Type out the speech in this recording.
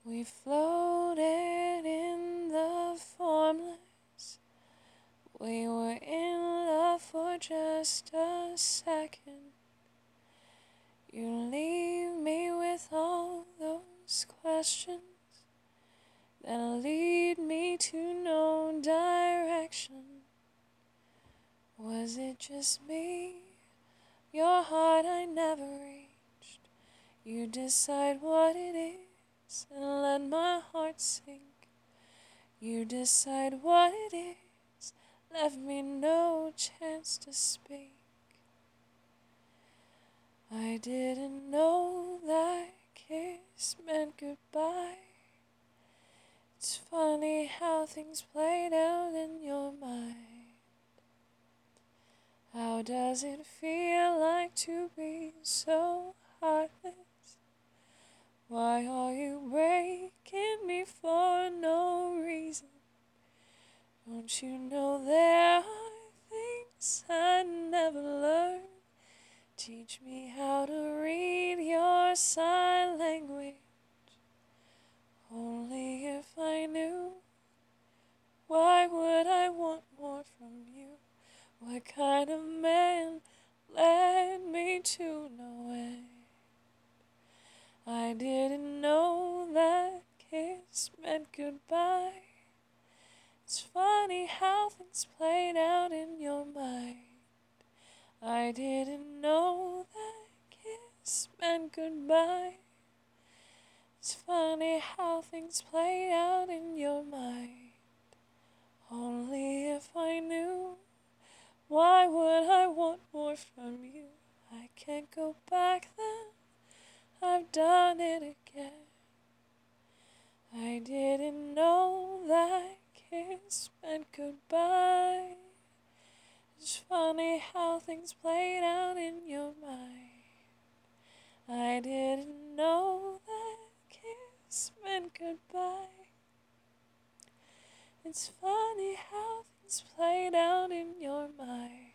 We floated in the formless. We were in love for just a second. You leave me with all those questions that lead me to no direction. Was it just me? Your heart I never reached. You decide what it is and let my heart sink. You decide what it is, left me no chance to speak. I didn't know that kiss meant goodbye. It's funny how things played out in your mind. How does it feel like to be so heartless? Why are you breaking me for no reason? Don't you know there are things I never learned? Teach me how to read your sign language. Only if I knew, why would I want more from you? What kind of man led me to no end? I didn't know that kiss meant goodbye. It's funny how things played out in your mind. I didn't know that kiss meant goodbye. It's funny how things played out in your mind. Only if I knew, why would I want more from you? I can't go back then, I've done it again. I didn't know that kiss meant goodbye. It's funny how things played out in your mind. I didn't know that kiss meant goodbye. It's funny how things played out in your mind.